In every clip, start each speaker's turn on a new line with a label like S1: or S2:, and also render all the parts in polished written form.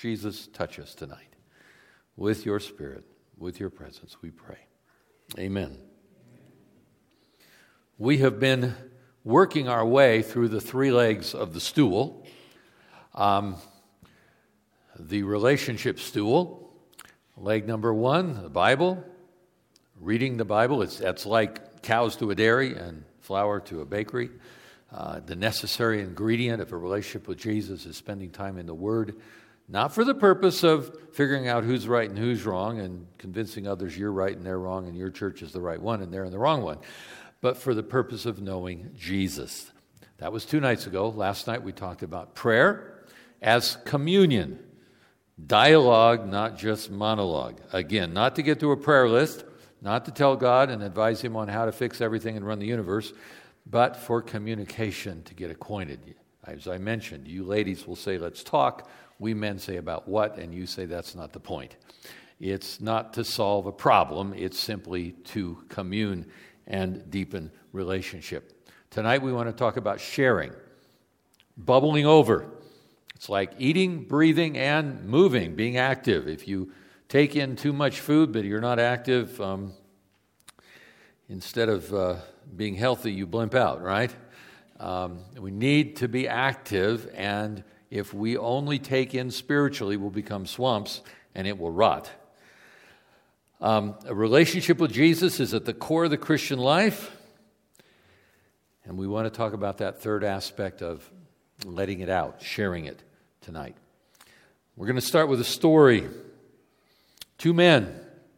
S1: Jesus, touch us tonight with your Spirit, with your presence, we pray. Amen. We have been working our way through the three legs of the stool. The relationship stool, leg number one, the Bible, reading the Bible. That's like cows to a dairy and flour to a bakery. The necessary ingredient of a relationship with Jesus is spending time in the Word, not for the purpose of figuring out who's right and who's wrong and convincing others you're right and they're wrong and your church is the right one and they're in the wrong one, but for the purpose of knowing Jesus. That was 2 nights ago. Last night we talked about prayer as communion. Dialogue, not just monologue. Again, not to get to a prayer list, not to tell God and advise Him on how to fix everything and run the universe, but for communication, to get acquainted. As I mentioned, you ladies will say, let's talk. We men say about what, and you say that's not the point. It's not to solve a problem. It's simply to commune and deepen relationship. Tonight we want to talk about sharing, bubbling over. It's like eating, breathing, and moving, being active. If you take in too much food but you're not active, instead of being healthy, you blimp out, right? We need to be active, and if we only take in spiritually, we'll become swamps and it will rot. A relationship with Jesus is at the core of the Christian life, and we want to talk about that third aspect of letting it out, sharing it tonight. We're going to start with a story. 2 men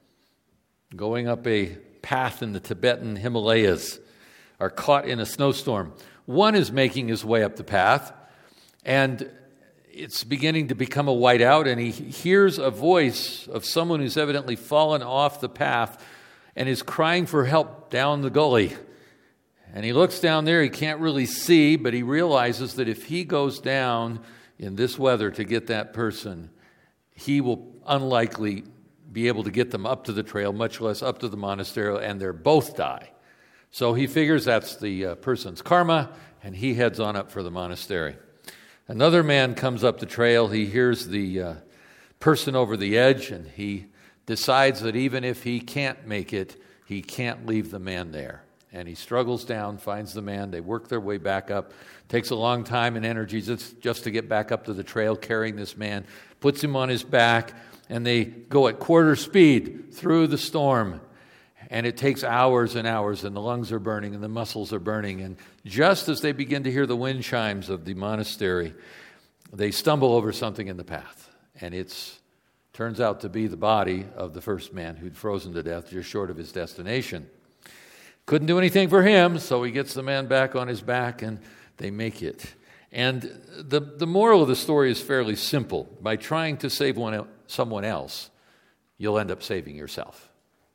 S1: going up a path in the Tibetan Himalayas are caught in a snowstorm. One is making his way up the path, and it's beginning to become a whiteout, and he hears a voice of someone who's evidently fallen off the path and is crying for help down the gully. And he looks down there, he can't really see, but he realizes that if he goes down in this weather to get that person, he will unlikely be able to get them up to the trail, much less up to the monastery, and they'll both die. So he figures that's the person's karma, and he heads on up for the monastery. Another man comes up the trail. He hears the person over the edge, and he decides that even if he can't make it, he can't leave the man there. And he struggles down, finds the man. They work their way back up. Takes a long time and energy just to get back up to the trail, carrying this man. Puts him on his back, and they go at quarter speed through the storm. And it takes hours and hours, and the lungs are burning, and the muscles are burning. And just as they begin to hear the wind chimes of the monastery, they stumble over something in the path. And it turns out to be the body of the first man who'd frozen to death just short of his destination. Couldn't do anything for him, so he gets the man back on his back, and they make it. And the moral of the story is fairly simple. By trying to save someone else, you'll end up saving yourself.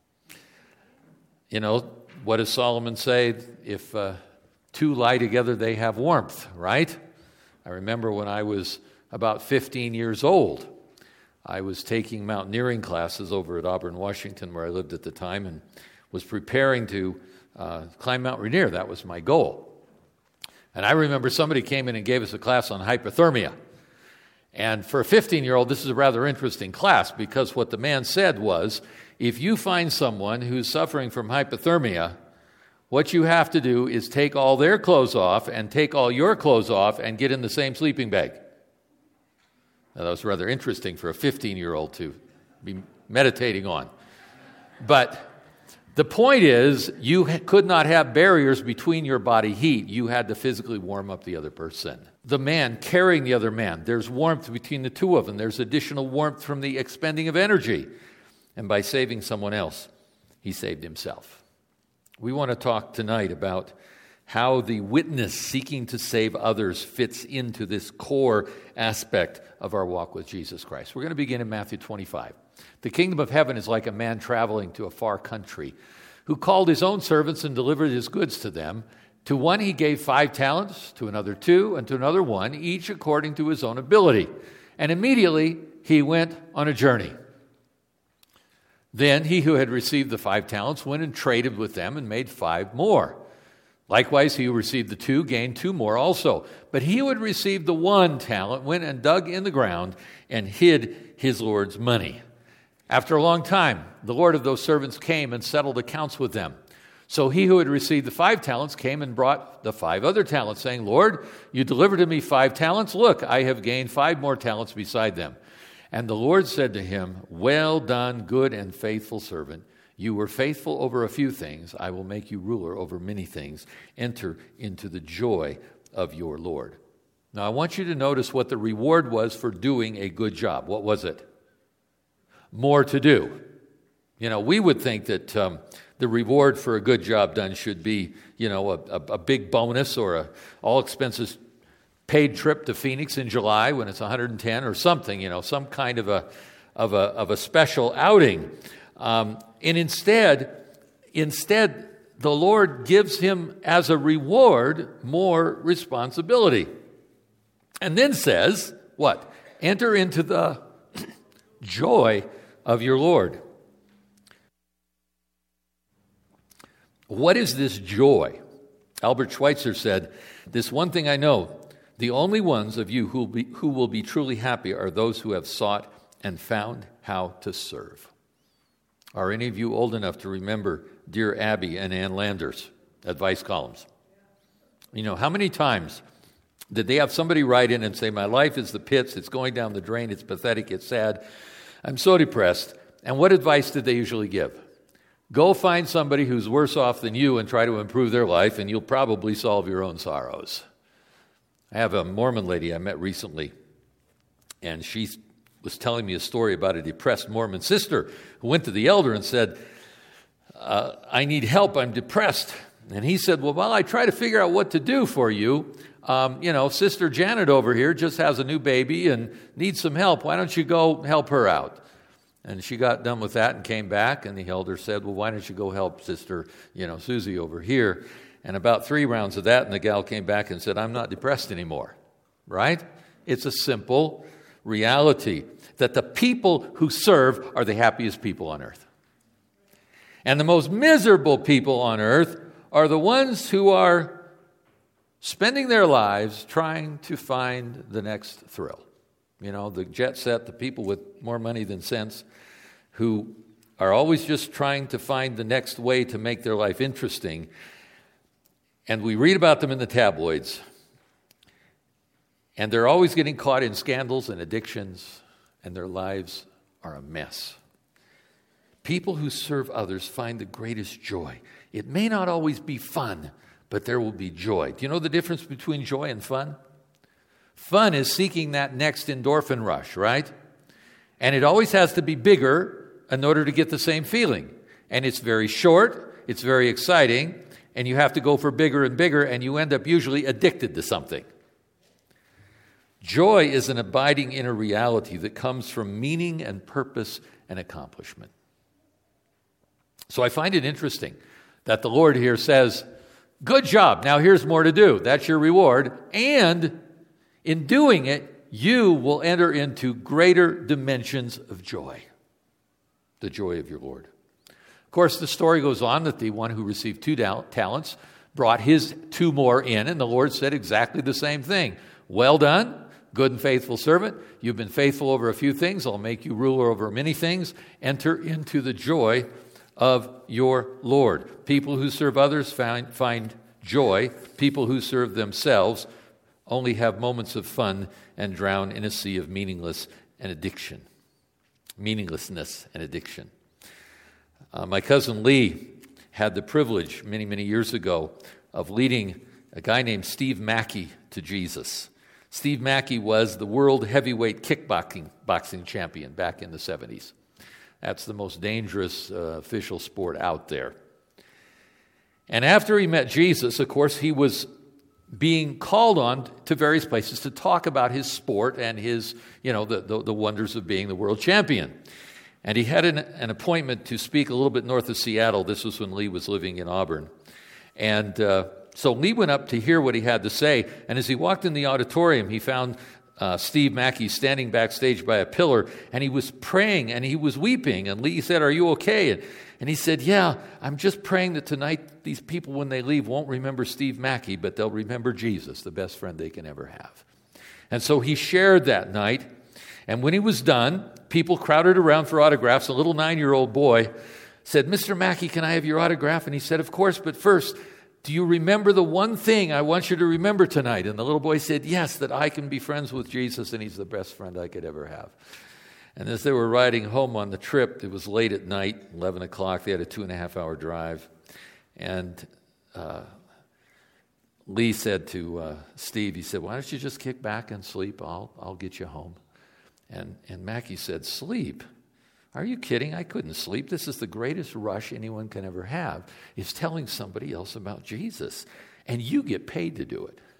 S1: You know, what does Solomon say? If 2 lie together, they have warmth, right? I remember when I was about 15 years old, I was taking mountaineering classes over at Auburn, Washington, where I lived at the time, and was preparing to climb Mount Rainier. That was my goal. And I remember somebody came in and gave us a class on hypothermia. And for a 15-year-old, this is a rather interesting class, because what the man said was, if you find someone who's suffering from hypothermia, what you have to do is take all their clothes off and take all your clothes off and get in the same sleeping bag. Now, that was rather interesting for a 15-year-old to be meditating on. But the point is, you could not have barriers between your body heat. You had to physically warm up the other person. The man carrying the other man, there's warmth between the two of them. There's additional warmth from the expending of energy. And by saving someone else, he saved himself. We want to talk tonight about how the witness seeking to save others fits into this core aspect of our walk with Jesus Christ. We're going to begin in Matthew 25. The kingdom of heaven is like a man traveling to a far country who called his own servants and delivered his goods to them. To one he gave 5 talents, to another 2, and to another 1, each according to his own ability. And immediately he went on a journey. Then he who had received the 5 talents went and traded with them and made 5 more. Likewise, he who received the 2 gained 2 more also. But he who had received the 1 talent went and dug in the ground and hid his Lord's money. After a long time, the Lord of those servants came and settled accounts with them. So he who had received the 5 talents came and brought the 5 other talents, saying, Lord, you delivered to me 5 talents. Look, I have gained 5 more talents beside them. And the Lord said to him, well done, good and faithful servant. You were faithful over a few things. I will make you ruler over many things. Enter into the joy of your Lord. Now, I want you to notice what the reward was for doing a good job. What was it? More to do. We would think that the reward for a good job done should be, a big bonus or a all expenses paid trip to Phoenix in July when it's 110 or something, some kind of a special outing. And instead, the Lord gives him as a reward more responsibility. And then says, what? Enter into the joy of your Lord. What is this joy? Albert Schweitzer said, this one thing I know, the only ones of you who will be truly happy are those who have sought and found how to serve. Are any of you old enough to remember Dear Abby and Ann Landers' advice columns? How many times did they have somebody write in and say, my life is the pits, it's going down the drain, it's pathetic, it's sad, I'm so depressed. And what advice did they usually give? Go find somebody who's worse off than you and try to improve their life, and you'll probably solve your own sorrows. I have a Mormon lady I met recently, and she was telling me a story about a depressed Mormon sister who went to the elder and said, I need help, I'm depressed. And he said, well, while I try to figure out what to do for you, Sister Janet over here just has a new baby and needs some help. Why don't you go help her out? And she got done with that and came back, and the elder said, well, why don't you go help Sister, Susie over here? And about 3 rounds of that, and the gal came back and said, I'm not depressed anymore, right? It's a simple reality that the people who serve are the happiest people on earth. And the most miserable people on earth are the ones who are spending their lives trying to find the next thrill. The jet set, the people with more money than sense, who are always just trying to find the next way to make their life interesting. And we read about them in the tabloids. And they're always getting caught in scandals and addictions, and their lives are a mess. People who serve others find the greatest joy. It may not always be fun, but there will be joy. Do you know the difference between joy and fun? Fun is seeking that next endorphin rush, right? And it always has to be bigger in order to get the same feeling. And it's very short, it's very exciting, and you have to go for bigger and bigger, and you end up usually addicted to something. Joy is an abiding inner reality that comes from meaning and purpose and accomplishment. So I find it interesting that the Lord here says, good job, now here's more to do. That's your reward. And in doing it, you will enter into greater dimensions of joy, the joy of your Lord. Of course, the story goes on that the one who received 2 talents brought his 2 more in, and the Lord said exactly the same thing. Well done, good and faithful servant. You've been faithful over a few things. I'll make you ruler over many things. Enter into the joy of your Lord. People who serve others find joy. People who serve themselves only have moments of fun and drown in a sea of meaninglessness and addiction. My cousin Lee had the privilege many, many years ago of leading a guy named Steve Mackey to Jesus. Steve Mackey was the world heavyweight kickboxing champion back in the 70s. That's the most dangerous official sport out there. And after he met Jesus, of course, he was being called on to various places to talk about his sport and his, the wonders of being the world champion. And he had an appointment to speak a little bit north of Seattle. This was when Lee was living in Auburn. And so Lee went up to hear what he had to say. And as he walked in the auditorium, he found Steve Mackey standing backstage by a pillar, and he was praying and he was weeping. And Lee said, "Are you okay?" And he said, "Yeah, I'm just praying that tonight these people, when they leave, won't remember Steve Mackey, but they'll remember Jesus, the best friend they can ever have." And so he shared that night. And when he was done, people crowded around for autographs. A little 9-year-old boy said, "Mr. Mackey, can I have your autograph?" And he said, "Of course, but first, do you remember the one thing I want you to remember tonight?" And the little boy said, "Yes, that I can be friends with Jesus and he's the best friend I could ever have." And as they were riding home on the trip, it was late at night, 11 o'clock. They had a 2.5-hour drive. And Lee said to Steve, he said, "Why don't you just kick back and sleep? I'll get you home." And Mackey said, "Sleep? Are you kidding? I couldn't sleep. This is the greatest rush anyone can ever have, is telling somebody else about Jesus. And you get paid to do it."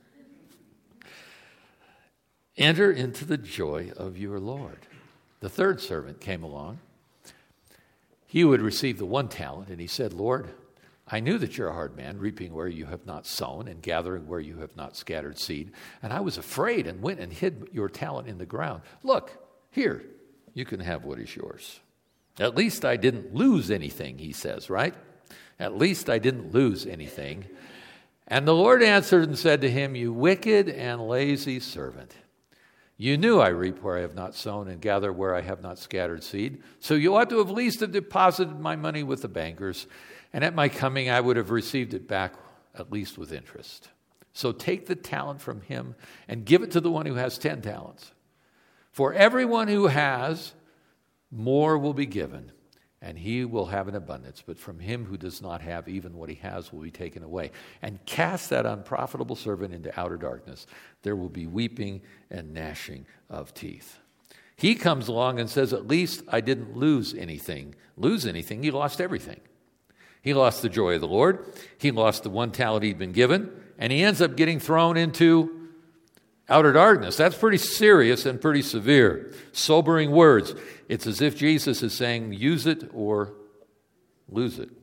S1: Enter into the joy of your Lord. The third servant came along. He who had received the 1 talent, and he said, "Lord, I knew that you're a hard man, reaping where you have not sown and gathering where you have not scattered seed. And I was afraid and went and hid your talent in the ground. Look, here, you can have what is yours." At least I didn't lose anything, he says, right? At least I didn't lose anything. And the Lord answered and said to him, "You wicked and lazy servant. You knew I reap where I have not sown and gather where I have not scattered seed. So you ought to have at least have deposited my money with the bankers, and at my coming I would have received it back at least with interest. So take the talent from him and give it to the one who has 10 talents. For everyone who has, more will be given, and he will have an abundance. But from him who does not have, even what he has will be taken away. And cast that unprofitable servant into outer darkness. There will be weeping and gnashing of teeth." He comes along and says, "At least I didn't lose anything." Lose anything? He lost everything. He lost the joy of the Lord. He lost the 1 talent he'd been given. And he ends up getting thrown into outer darkness. That's pretty serious and pretty severe. Sobering words. It's as if Jesus is saying, use it or lose it.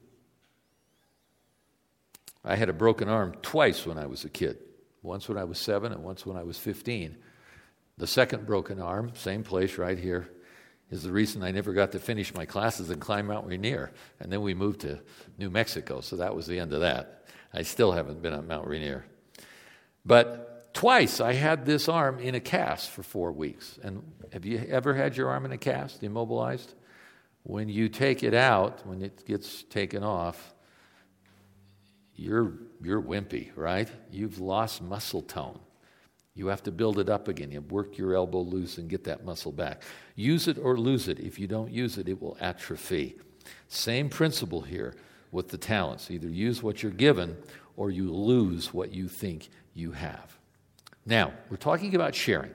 S1: I had a broken arm twice when I was a kid. Once when I was 7 and once when I was 15. The second broken arm, same place right here, is the reason I never got to finish my classes and climb Mount Rainier. And then we moved to New Mexico, so that was the end of that. I still haven't been on Mount Rainier. But twice I had this arm in a cast for 4 weeks. And have you ever had your arm in a cast, immobilized? When you take it out, when it gets taken off, you're wimpy, right? You've lost muscle tone. You have to build it up again. You work your elbow loose and get that muscle back. Use it or lose it. If you don't use it, it will atrophy. Same principle here with the talents. Either use what you're given or you lose what you think you have. Now, we're talking about sharing.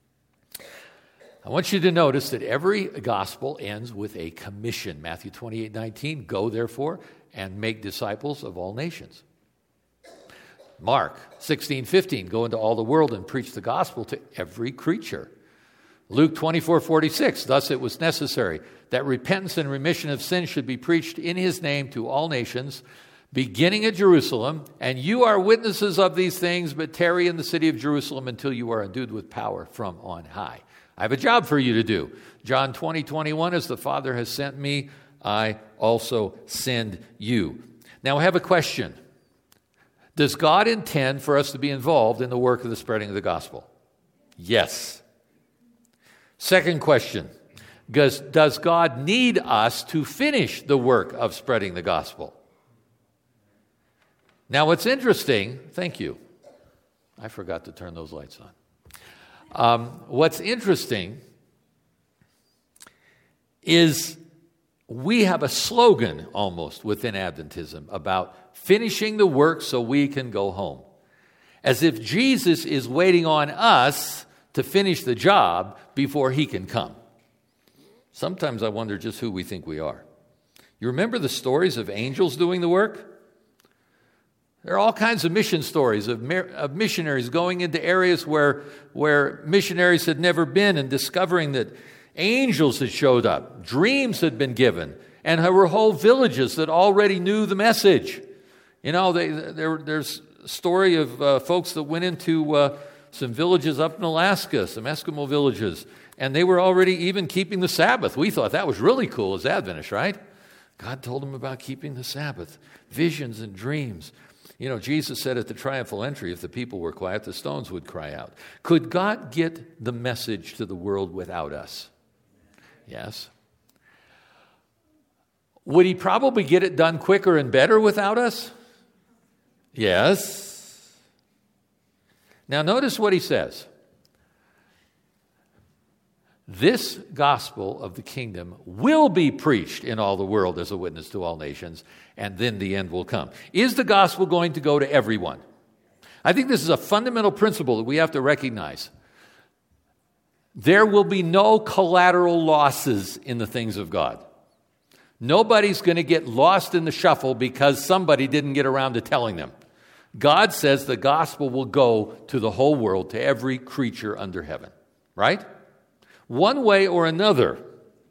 S1: I want you to notice that every gospel ends with a commission. Matthew 28:19, "Go therefore and make disciples of all nations." Mark 16:15, "Go into all the world and preach the gospel to every creature." Luke 24:46, "Thus it was necessary that repentance and remission of sins should be preached in his name to all nations, beginning at Jerusalem. And you are witnesses of these things, but tarry in the city of Jerusalem until you are endued with power from on high." I have a job for you to do. John 20:21, "As the Father has sent me, I also send you." Now I have a question. Does God intend for us to be involved in the work of the spreading of the gospel? Yes. Second question. Does God need us to finish the work of spreading the gospel? Now what's interesting, thank you. I forgot to turn those lights on. What's interesting is we have a slogan almost within Adventism about finishing the work so we can go home. As if Jesus is waiting on us to finish the job before he can come. Sometimes I wonder just who we think we are. You remember the stories of angels doing the work? There are all kinds of mission stories of missionaries going into areas where missionaries had never been and discovering that angels had showed up, dreams had been given, and there were whole villages that already knew the message. You know, there's a story of folks that went into some villages up in Alaska, some Eskimo villages, and they were already even keeping the Sabbath. We thought that was really cool as Adventists, right? God told them about keeping the Sabbath, visions and dreams. You know, Jesus said at the triumphal entry, if the people were quiet, the stones would cry out. Could God get the message to the world without us? Yes. Would he probably get it done quicker and better without us? Yes. Now notice what he says. This gospel of the kingdom will be preached in all the world as a witness to all nations, and then the end will come. Is the gospel going to go to everyone? I think this is a fundamental principle that we have to recognize. There will be no collateral losses in the things of God. Nobody's going to get lost in the shuffle because somebody didn't get around to telling them. God says the gospel will go to the whole world, to every creature under heaven. Right? One way or another.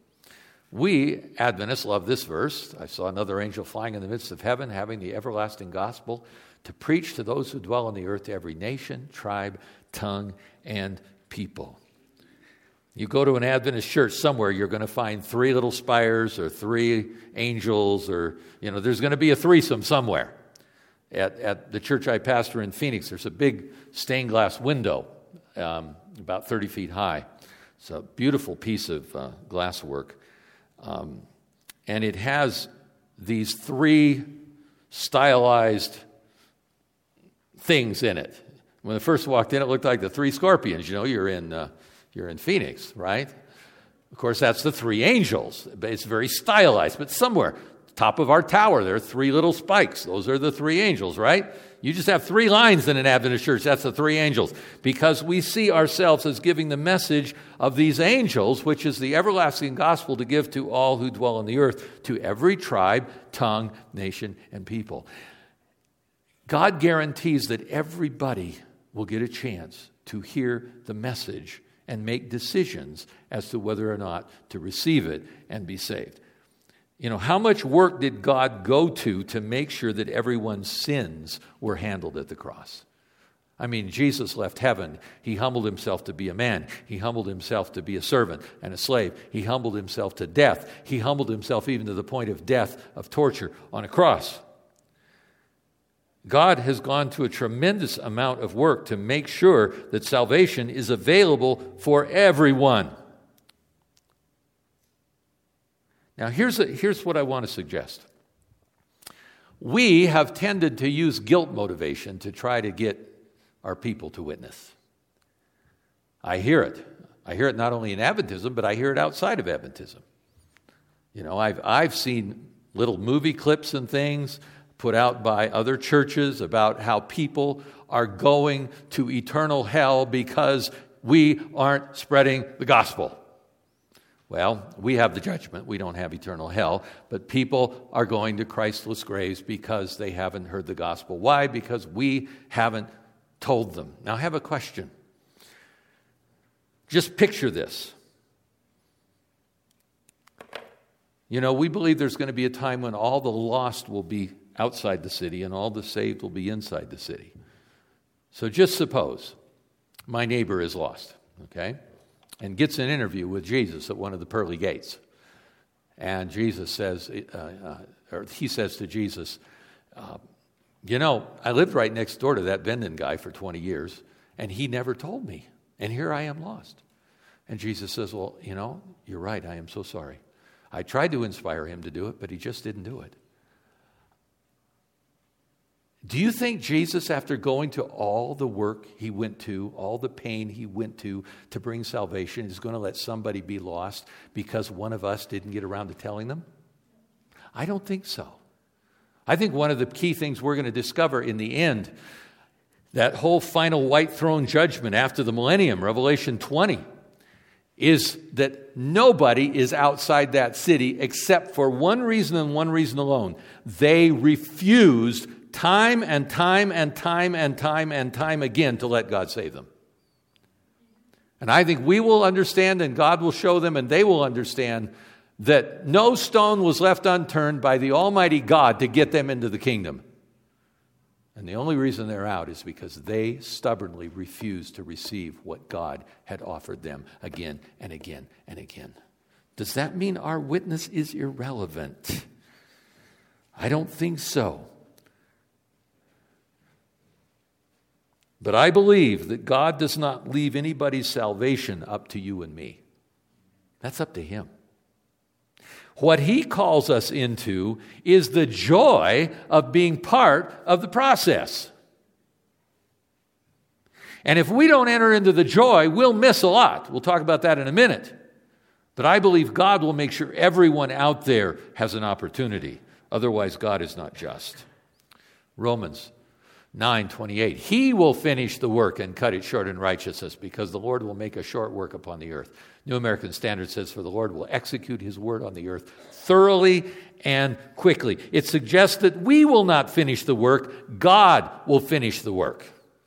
S1: We, Adventists, love this verse. I saw another angel flying in the midst of heaven, having the everlasting gospel to preach to those who dwell on the earth, to every nation, tribe, tongue, and people. You go to an Adventist church somewhere, you're going to find 3 little spires or 3 angels, or, there's going to be a threesome somewhere. At the church I pastor in Phoenix, there's a big stained glass window, about 30 feet high. It's a beautiful piece of glass work. And it has these 3 stylized things in it. When I first walked in, it looked like the 3 scorpions. You're in Phoenix, right? Of course, that's the 3 angels. It's very stylized, but somewhere, top of our tower, there are 3 little spikes. Those are the 3 angels, right? You just have 3 lines in an Adventist church. That's the 3 angels. Because we see ourselves as giving the message of these angels, which is the everlasting gospel to give to all who dwell on the earth, to every tribe, tongue, nation, and people. God guarantees that everybody will get a chance to hear the message and make decisions as to whether or not to receive it and be saved. How much work did God go to make sure that everyone's sins were handled at the cross? I mean, Jesus left heaven. He humbled himself to be a man. He humbled himself to be a servant and a slave. He humbled himself to death. He humbled himself even to the point of death, of torture on a cross. God has gone to a tremendous amount of work to make sure that salvation is available for everyone. Now, here's what I want to suggest. We have tended to use guilt motivation to try to get our people to witness. I hear it. I hear it not only in Adventism, but I hear it outside of Adventism. I've seen little movie clips and things put out by other churches about how people are going to eternal hell because we aren't spreading the gospel. Well, we have the judgment. We don't have eternal hell. But people are going to Christless graves because they haven't heard the gospel. Why? Because we haven't told them. Now, I have a question. Just picture this. We believe there's going to be a time when all the lost will be outside the city and all the saved will be inside the city. So just suppose my neighbor is lost, okay? And gets an interview with Jesus at one of the pearly gates. And Jesus says, or he says to Jesus, I lived right next door to that Venden guy for 20 years, and he never told me. And here I am lost. And Jesus says, well, you're right. I am so sorry. I tried to inspire him to do it, but he just didn't do it. Do you think Jesus, after going to all the work he went to, all the pain he went to bring salvation, is going to let somebody be lost because one of us didn't get around to telling them? I don't think so. I think one of the key things we're going to discover in the end, that whole final white throne judgment after the millennium, Revelation 20, is that nobody is outside that city except for one reason and one reason alone. They refused time and time and time and time and time again to let God save them. And I think we will understand, and God will show them, and they will understand that no stone was left unturned by the Almighty God to get them into the kingdom. And the only reason they're out is because they stubbornly refuse to receive what God had offered them again and again and again. Does that mean our witness is irrelevant? I don't think so. But I believe that God does not leave anybody's salvation up to you and me. That's up to Him. What He calls us into is the joy of being part of the process. And if we don't enter into the joy, we'll miss a lot. We'll talk about that in a minute. But I believe God will make sure everyone out there has an opportunity. Otherwise, God is not just. Romans 9:28. He will finish the work and cut it short in righteousness, because the Lord will make a short work upon the earth. New American Standard says, for the Lord will execute His word on the earth thoroughly and quickly. It suggests that we will not finish the work. God will finish the work.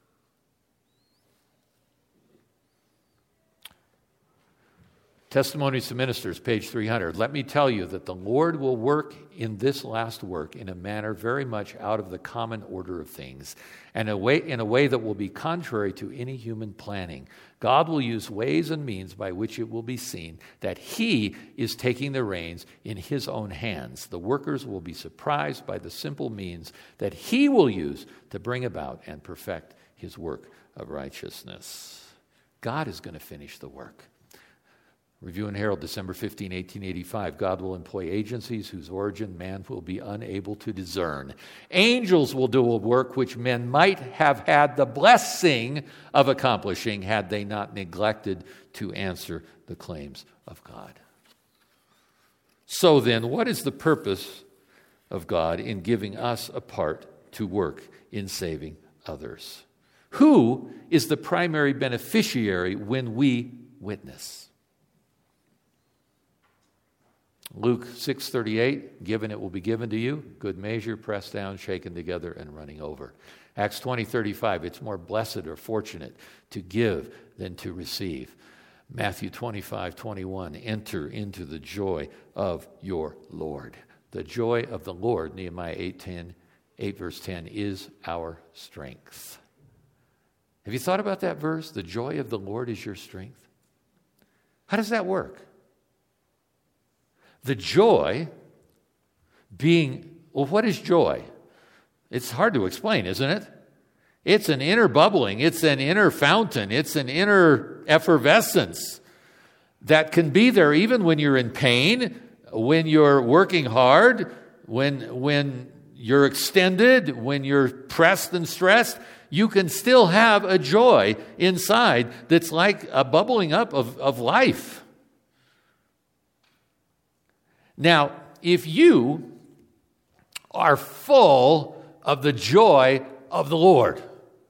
S1: Testimonies to Ministers, page 300. Let me tell you that the Lord will work in this last work in a manner very much out of the common order of things, and in a way that will be contrary to any human planning. God will use ways and means by which it will be seen that He is taking the reins in His own hands. The workers will be surprised by the simple means that He will use to bring about and perfect His work of righteousness. God is going to finish the work. Review and Herald, December 15, 1885. God will employ agencies whose origin man will be unable to discern. Angels will do a work which men might have had the blessing of accomplishing had they not neglected to answer the claims of God. So then, what is the purpose of God in giving us a part to work in saving others? Who is the primary beneficiary when we witness? Luke 6:38, given it will be given to you, good measure, pressed down, shaken together, and running over. Acts 20:35, it's more blessed or fortunate to give than to receive. Matthew 25:21, enter into the joy of your Lord. The joy of the Lord, Nehemiah 8 verse 10, is our strength. Have you thought about that verse? The joy of the Lord is your strength. How does that work? The joy being, well, what is joy? It's hard to explain, isn't it? It's an inner bubbling. It's an inner fountain. It's an inner effervescence that can be there even when you're in pain, when you're working hard, when you're extended, when you're pressed and stressed. You can still have a joy inside that's like a bubbling up of life. Now, if you are full of the joy of the Lord,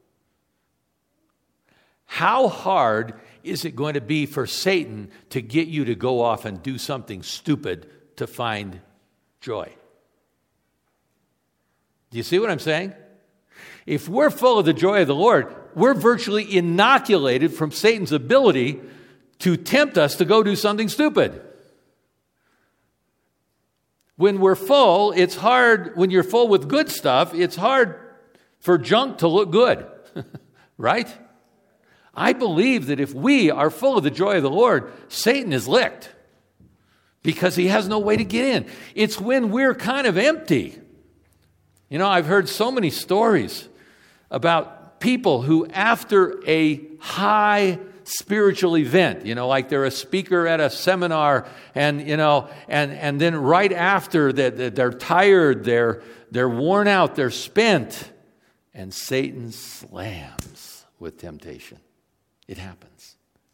S1: how hard is it going to be for Satan to get you to go off and do something stupid to find joy? Do you see what I'm saying? If we're full of the joy of the Lord, we're virtually inoculated from Satan's ability to tempt us to go do something stupid. When we're full, it's hard, when you're full with good stuff, it's hard for junk to look good, right? I believe that if we are full of the joy of the Lord, Satan is licked because he has no way to get in. It's when we're kind of empty. You know, I've heard so many stories about people who, after a high spiritual event, you know, like they're a speaker at a seminar, and you know, and then right after that, they're tired, they're worn out, they're spent, and Satan slams with temptation. It happens.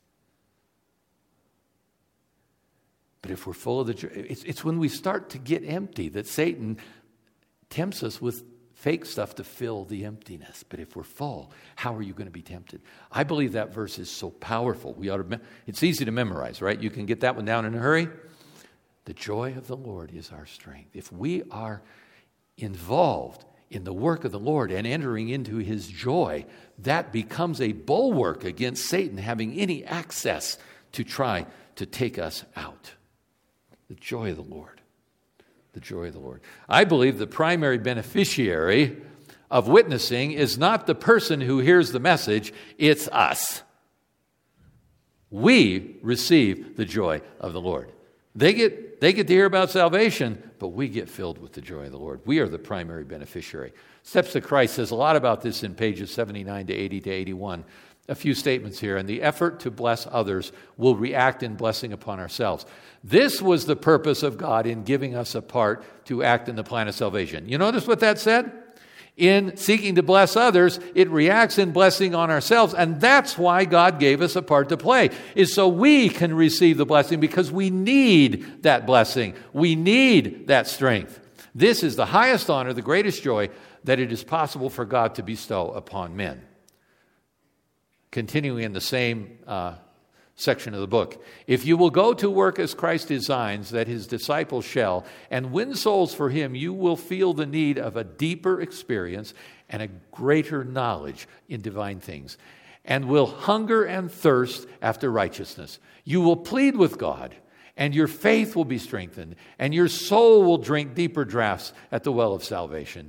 S1: But if we're full of the joy, it's when we start to get empty that Satan tempts us with fake stuff to fill the emptiness. But if we're full, how are you going to be tempted? I believe that verse is so powerful. It's easy to memorize, right? You can get that one down in a hurry. The joy of the Lord is our strength. If we are involved in the work of the Lord and entering into His joy, that becomes a bulwark against Satan having any access to try to take us out. The joy of the Lord. The joy of the Lord. I believe the primary beneficiary of witnessing is not the person who hears the message, it's us. We receive the joy of the Lord. They get to hear about salvation, but we get filled with the joy of the Lord. We are the primary beneficiary. Steps to Christ says a lot about this in pages 79 to 80 to 81. A few statements here. And the effort to bless others will react in blessing upon ourselves. This was the purpose of God in giving us a part to act in the plan of salvation. You notice what that said? In seeking to bless others, it reacts in blessing on ourselves. And that's why God gave us a part to play, is so we can receive the blessing, because we need that blessing. We need that strength. This is the highest honor, the greatest joy that it is possible for God to bestow upon men. Continuing in the same section of the book. If you will go to work as Christ designs that his disciples shall, and win souls for him, you will feel the need of a deeper experience and a greater knowledge in divine things, and will hunger and thirst after righteousness. You will plead with God, and your faith will be strengthened, and your soul will drink deeper draughts at the well of salvation.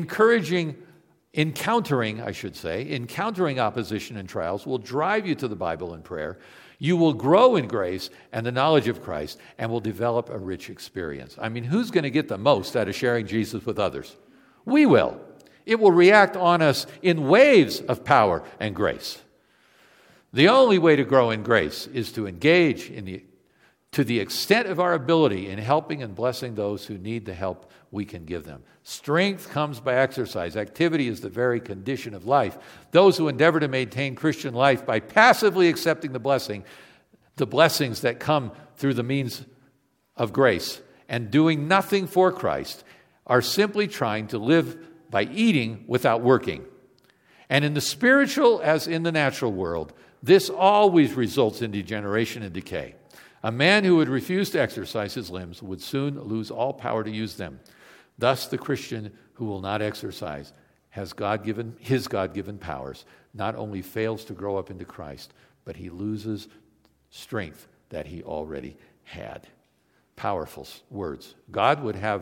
S1: Encountering opposition and trials will drive you to the Bible and prayer. You will grow in grace and the knowledge of Christ and will develop a rich experience. I mean, who's going to get the most out of sharing Jesus with others? We will. It will react on us in waves of power and grace. The only way to grow in grace is to engage to the extent of our ability in helping and blessing those who need the help we can give them. Strength comes by exercise. Activity is the very condition of life. Those who endeavor to maintain Christian life by passively accepting the blessings that come through the means of grace, and doing nothing for Christ, are simply trying to live by eating without working. And in the spiritual as in the natural world, this always results in degeneration and decay. A man who would refuse to exercise his limbs would soon lose all power to use them. Thus, the Christian who will not exercise his God-given powers not only fails to grow up into Christ, but he loses strength that he already had. Powerful words. God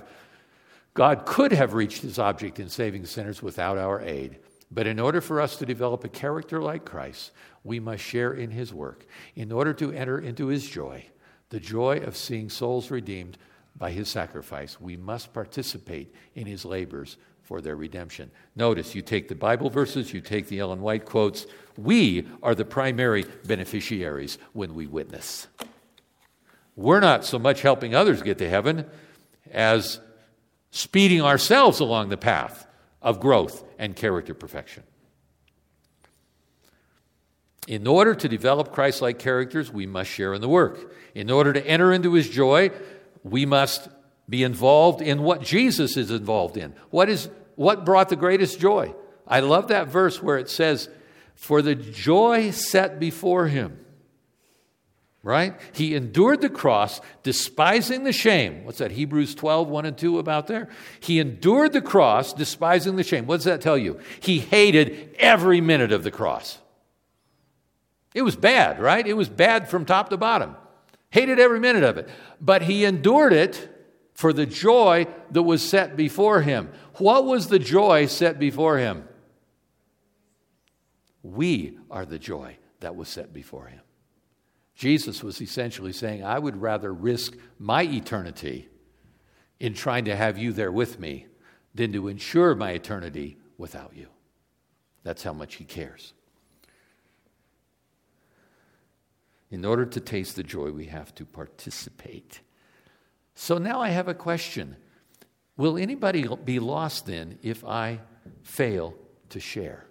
S1: could have reached his object in saving sinners without our aid. But in order for us to develop a character like Christ, we must share in his work. In order to enter into his joy, the joy of seeing souls redeemed by his sacrifice, we must participate in his labors for their redemption. Notice, you take the Bible verses, you take the Ellen White quotes. We are the primary beneficiaries when we witness. We're not so much helping others get to heaven as speeding ourselves along the path of growth and character perfection. In order to develop Christ-like characters, we must share in the work. In order to enter into his joy, we must be involved in what Jesus is involved in. What brought the greatest joy? I love that verse where it says, for the joy set before him. Right? He endured the cross, despising the shame. What's that? Hebrews 12, 1 and 2 about there? He endured the cross, despising the shame. What does that tell you? He hated every minute of the cross. It was bad, right? It was bad from top to bottom. Hated every minute of it. But he endured it for the joy that was set before him. What was the joy set before him? We are the joy that was set before him. Jesus was essentially saying, I would rather risk my eternity in trying to have you there with me than to ensure my eternity without you. That's how much he cares. In order to taste the joy, we have to participate. So now I have a question. Will anybody be lost then if I fail to share?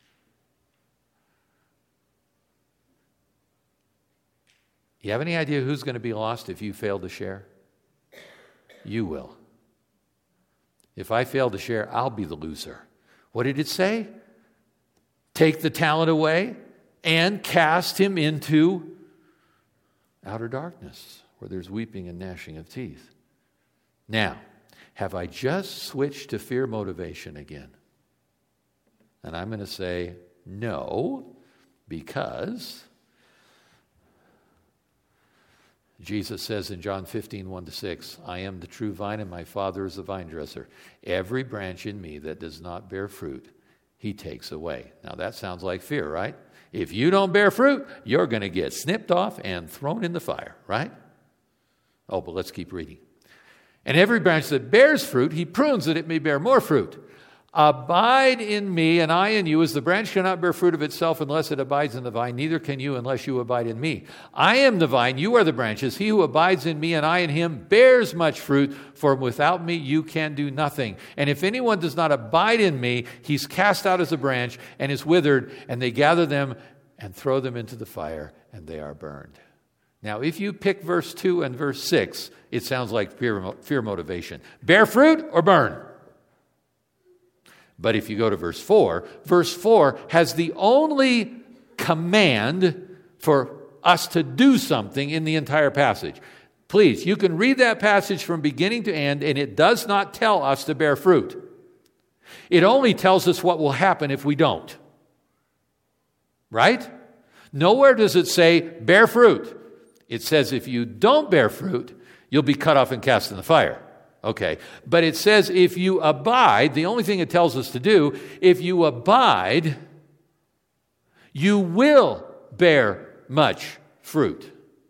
S1: You have any idea who's going to be lost if you fail to share? You will. If I fail to share, I'll be the loser. What did it say? Take the talent away and cast him into outer darkness, where there's weeping and gnashing of teeth. Now, have I just switched to fear motivation again? And I'm going to say no, because Jesus says in John 15, 1-6, I am the true vine and my Father is the vine dresser. Every branch in me that does not bear fruit, he takes away. Now that sounds like fear, right? If you don't bear fruit, you're going to get snipped off and thrown in the fire, right? Oh, but let's keep reading. And every branch that bears fruit, he prunes that it may bear more fruit. Abide in me, and I in you, as the branch cannot bear fruit of itself unless it abides in the vine, neither can you unless you abide in me. I am the vine, you are the branches. He who abides in me and I in him bears much fruit, for without me you can do nothing. And if anyone does not abide in me, he's cast out as a branch and is withered, and they gather them and throw them into the fire, and they are burned. Now, if you pick verse 2 and verse 6, it sounds like fear motivation. Bear fruit or burn? But if you go to verse 4 has the only command for us to do something in the entire passage. Please, you can read that passage from beginning to end, and it does not tell us to bear fruit. It only tells us what will happen if we don't. Right? Nowhere does it say, bear fruit. It says if you don't bear fruit, you'll be cut off and cast in the fire. Okay, but it says if you abide, the only thing it tells us to do, if you abide, you will bear much fruit.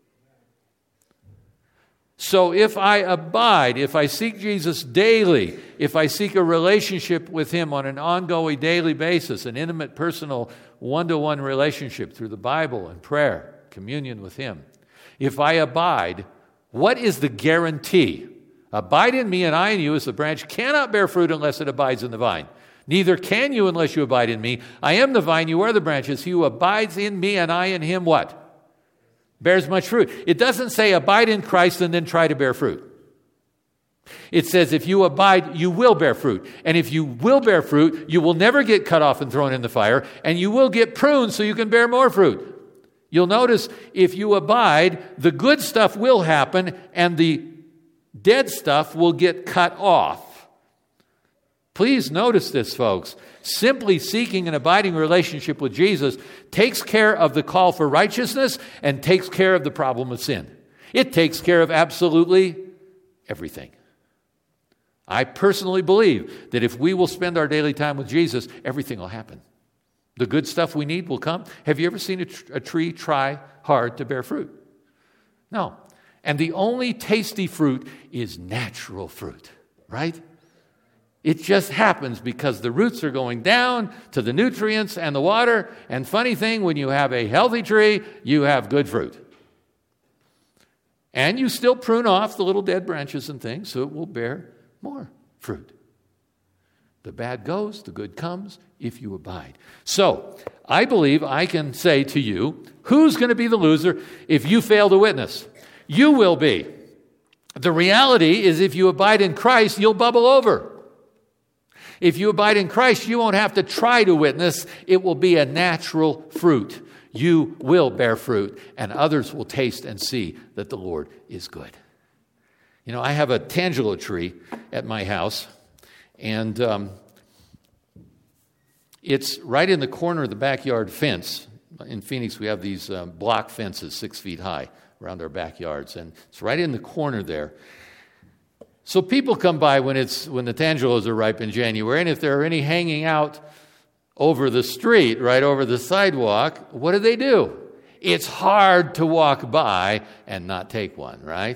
S1: So if I abide, if I seek Jesus daily, if I seek a relationship with him on an ongoing daily basis, an intimate, personal, one-to-one relationship through the Bible and prayer, communion with him, if I abide, what is the guarantee? Abide in me and I in you, as the branch cannot bear fruit unless it abides in the vine. Neither can you unless you abide in me. I am the vine, you are the branches. He who abides in me and I in him, what? Bears much fruit. It doesn't say abide in Christ and then try to bear fruit. It says if you abide, you will bear fruit. And if you will bear fruit, you will never get cut off and thrown in the fire. And you will get pruned so you can bear more fruit. You'll notice if you abide, the good stuff will happen and the dead stuff will get cut off. Please notice this, folks. Simply seeking an abiding relationship with Jesus takes care of the call for righteousness and takes care of the problem of sin. It takes care of absolutely everything. I personally believe that if we will spend our daily time with Jesus, everything will happen. The good stuff we need will come. Have you ever seen a tree try hard to bear fruit? No. And the only tasty fruit is natural fruit, right? It just happens because the roots are going down to the nutrients and the water. And funny thing, when you have a healthy tree, you have good fruit. And you still prune off the little dead branches and things so it will bear more fruit. The bad goes, the good comes if you abide. So, I believe I can say to you, who's going to be the loser if you fail to witness? You will be. The reality is if you abide in Christ, you'll bubble over. If you abide in Christ, you won't have to try to witness. It will be a natural fruit. You will bear fruit, and others will taste and see that the Lord is good. You know, I have a tangelo tree at my house, and it's right in the corner of the backyard fence. In Phoenix, we have these block fences 6 feet high around our backyards, and it's right in the corner there. So people come by when the tangelos are ripe in January, and if there are any hanging out over the street, right over the sidewalk, what do? It's hard to walk by and not take one, right?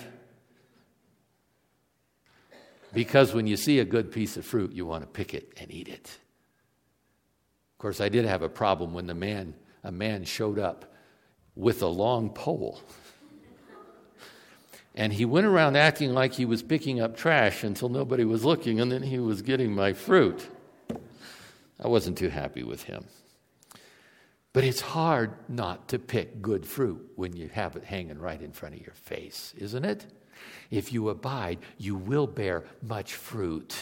S1: Because when you see a good piece of fruit, you want to pick it and eat it. Of course, I did have a problem when a man showed up with a long pole. And he went around acting like he was picking up trash until nobody was looking, and then he was getting my fruit. I wasn't too happy with him. But it's hard not to pick good fruit when you have it hanging right in front of your face, isn't it? If you abide, you will bear much fruit.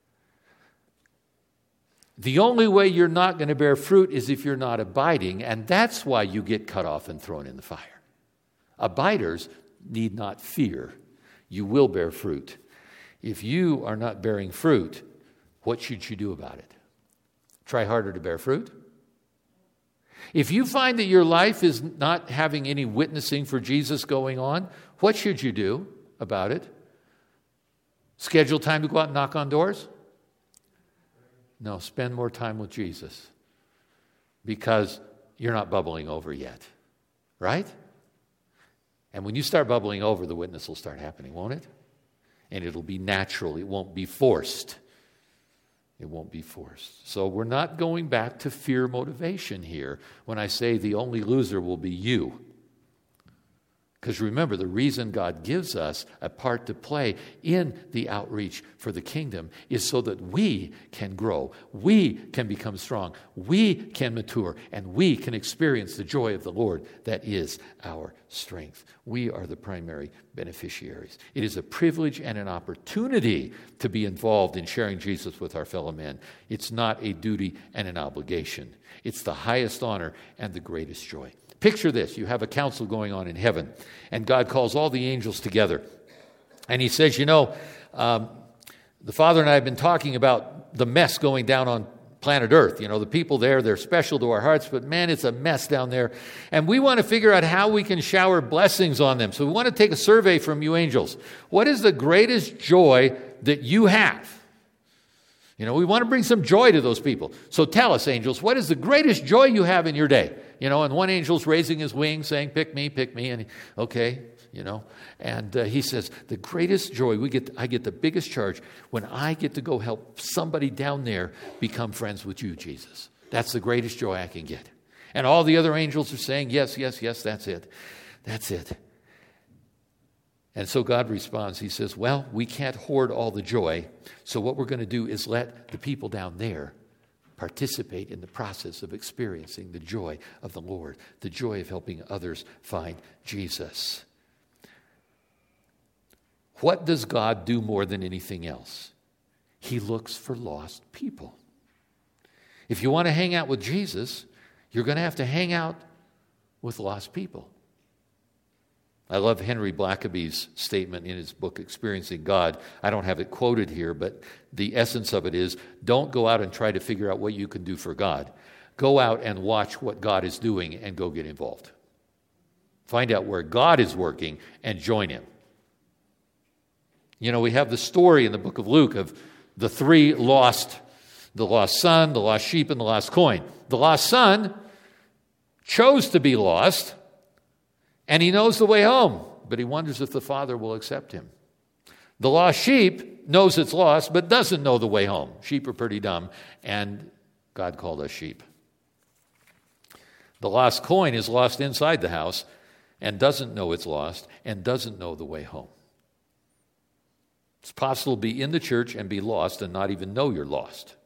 S1: The only way you're not going to bear fruit is if you're not abiding, and that's why you get cut off and thrown in the fire. Abiders need not fear. You will bear fruit. If you are not bearing fruit, what should you do about it? Try harder to bear fruit? If you find that your life is not having any witnessing for Jesus going on, what should you do about it? Schedule time to go out and knock on doors? No, spend more time with Jesus, because you're not bubbling over yet, right? And when you start bubbling over, the witness will start happening, won't it? And it'll be natural. It won't be forced. It won't be forced. So we're not going back to fear motivation here when I say the only loser will be you. Because remember, the reason God gives us a part to play in the outreach for the kingdom is so that we can grow, we can become strong, we can mature, and we can experience the joy of the Lord that is our strength. We are the primary beneficiaries. It is a privilege and an opportunity to be involved in sharing Jesus with our fellow men. It's not a duty and an obligation. It's the highest honor and the greatest joy. Picture this. You have a council going on in heaven, and God calls all the angels together. And he says, the Father and I have been talking about the mess going down on planet Earth. The people there, they're special to our hearts, but man, it's a mess down there. And we want to figure out how we can shower blessings on them. So we want to take a survey from you angels. What is the greatest joy that you have? We want to bring some joy to those people. So tell us, angels, what is the greatest joy you have in your day? And one angel's raising his wings saying, pick me, and and he says, the greatest joy I get the biggest charge when I get to go help somebody down there become friends with you, Jesus. That's the greatest joy I can get. And all the other angels are saying, yes, that's it. That's it. And so God responds. He says, well, we can't hoard all the joy. So what we're going to do is let the people down there participate in the process of experiencing the joy of the Lord, the joy of helping others find Jesus. What does God do more than anything else? He looks for lost people. If you want to hang out with Jesus, you're going to have to hang out with lost people. I love Henry Blackaby's statement in his book, Experiencing God. I don't have it quoted here, but the essence of it is, don't go out and try to figure out what you can do for God. Go out and watch what God is doing and go get involved. Find out where God is working and join Him. We have the story in the book of Luke of the three lost, the lost son, the lost sheep, and the lost coin. The lost son chose to be lost, and he knows the way home, but he wonders if the Father will accept him. The lost sheep knows it's lost, but doesn't know the way home. Sheep are pretty dumb, and God called us sheep. The lost coin is lost inside the house and doesn't know it's lost and doesn't know the way home. It's possible to be in the church and be lost and not even know you're lost,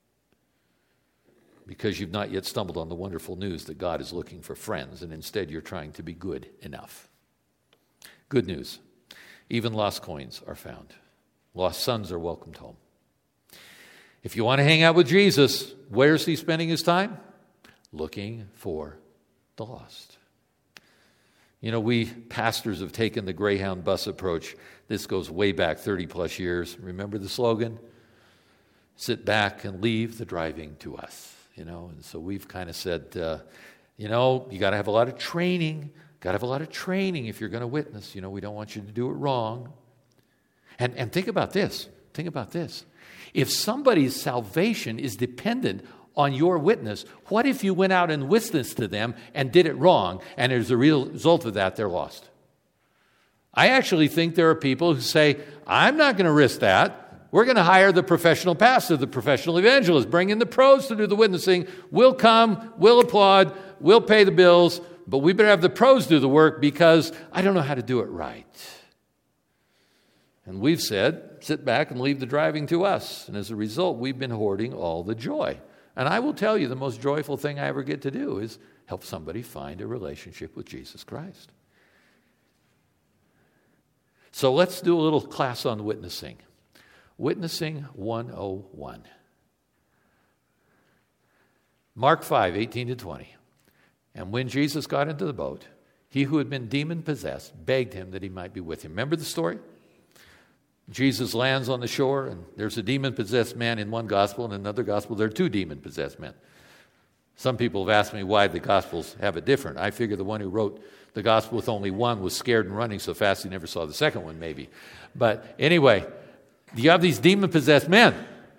S1: because you've not yet stumbled on the wonderful news that God is looking for friends, and instead you're trying to be good enough. Good news. Even lost coins are found. Lost sons are welcomed home. If you want to hang out with Jesus, where's he spending his time? Looking for the lost. We pastors have taken the Greyhound bus approach. This goes way back 30 plus years. Remember the slogan? Sit back and leave the driving to us. And so we've kind of said, you got to have a lot of training. Got to have a lot of training if you're going to witness. We don't want you to do it wrong. And think about this. Think about this. If somebody's salvation is dependent on your witness, what if you went out and witnessed to them and did it wrong, and as a result of that, they're lost? I actually think there are people who say, I'm not going to risk that. We're going to hire the professional pastor, the professional evangelist, bring in the pros to do the witnessing. We'll come, we'll applaud, we'll pay the bills, but we better have the pros do the work because I don't know how to do it right. And we've said, sit back and leave the driving to us. And as a result, we've been hoarding all the joy. And I will tell you, the most joyful thing I ever get to do is help somebody find a relationship with Jesus Christ. So let's do a little class on witnessing. Witnessing 101. Mark 5, 18 to 20. And when Jesus got into the boat, he who had been demon-possessed begged him that he might be with him. Remember the story? Jesus lands on the shore, and there's a demon-possessed man in one gospel, and in another gospel there are two demon-possessed men. Some people have asked me why the Gospels have it different. I figure the one who wrote the Gospel with only one was scared and running so fast he never saw the second one, maybe. But anyway, you have these demon-possessed men.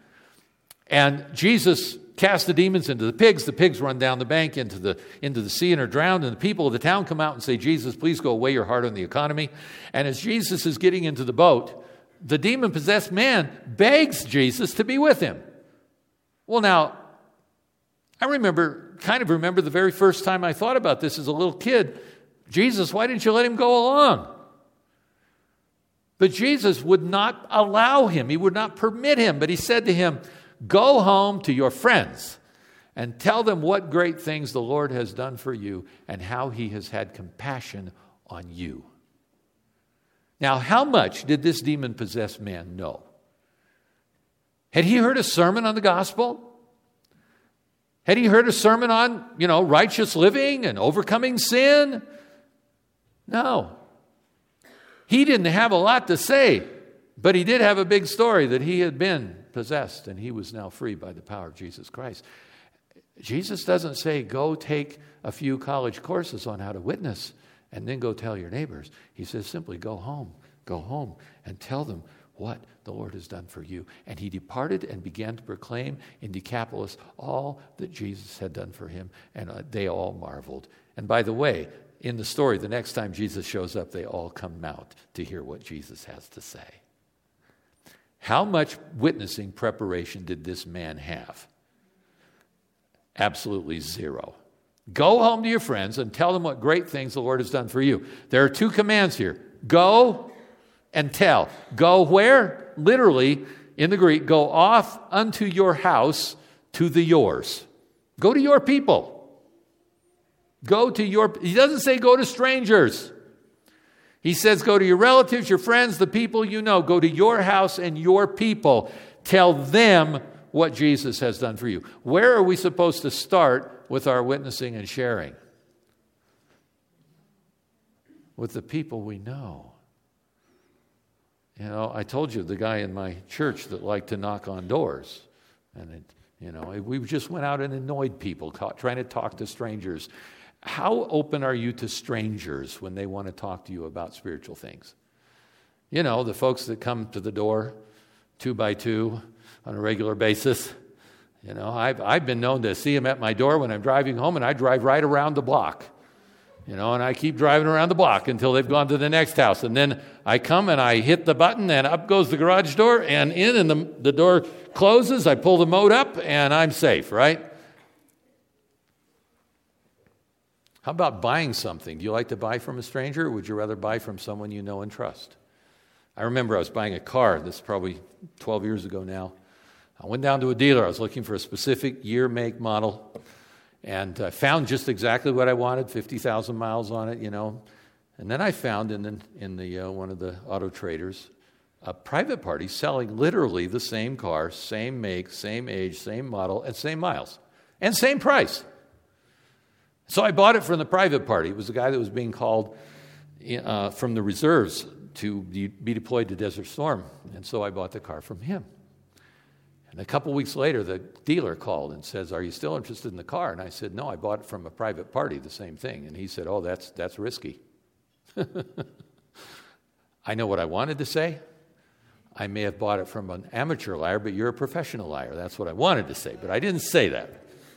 S1: And Jesus cast the demons into the pigs run down the bank into the sea and are drowned, and the people of the town come out and say, Jesus, please go away, you're hard on the economy. And as Jesus is getting into the boat, the demon-possessed man begs Jesus to be with him. Well, now, I remember the very first time I thought about this as a little kid. Jesus, why didn't you let him go along? But Jesus would not allow him. He would not permit him. But he said to him, go home to your friends and tell them what great things the Lord has done for you and how he has had compassion on you. Now, how much did this demon-possessed man know? Had he heard a sermon on the gospel? Had he heard a sermon on, righteous living and overcoming sin? No. He didn't have a lot to say, but he did have a big story that he had been possessed and he was now free by the power of Jesus Christ. Jesus doesn't say, go take a few college courses on how to witness and then go tell your neighbors. He says simply, go home and tell them what the Lord has done for you. And he departed and began to proclaim in Decapolis all that Jesus had done for him, and they all marveled. And by the way, in the story, the next time Jesus shows up, they all come out to hear what Jesus has to say. How much witnessing preparation did this man have? Absolutely zero. Go home to your friends and tell them what great things the Lord has done for you. There are two commands here. Go and tell. Go where? Literally, in the Greek, go off unto your house to the yours. Go to your people. He doesn't say go to strangers. He says go to your relatives, your friends, the people you know. Go to your house and your people. Tell them what Jesus has done for you. Where are we supposed to start with our witnessing and sharing? With the people we know. I told you the guy in my church that liked to knock on doors. And, we just went out and annoyed people, trying to talk to strangers. How open are you to strangers when they want to talk to you about spiritual things? The folks that come to the door 2 by 2 on a regular basis. I've been known to see them at my door when I'm driving home, and I drive right around the block. And I keep driving around the block until they've gone to the next house. And then I come and I hit the button, and up goes the garage door, and the door closes. I pull the moat up, and I'm safe, right? How about buying something? Do you like to buy from a stranger, or would you rather buy from someone you know and trust? I remember I was buying a car. This is probably 12 years ago now. I went down to a dealer. I was looking for a specific year, make, model, and I found just exactly what I wanted, 50,000 miles on it, And then I found in the one of the auto traders a private party selling literally the same car, same make, same age, same model, and same miles, and same price. So I bought it from the private party. It was the guy that was being called from the reserves to be deployed to Desert Storm. And so I bought the car from him. And a couple weeks later, the dealer called and says, are you still interested in the car? And I said, no, I bought it from a private party, the same thing. And he said, oh, that's risky. I know what I wanted to say. I may have bought it from an amateur liar, but you're a professional liar. That's what I wanted to say, but I didn't say that.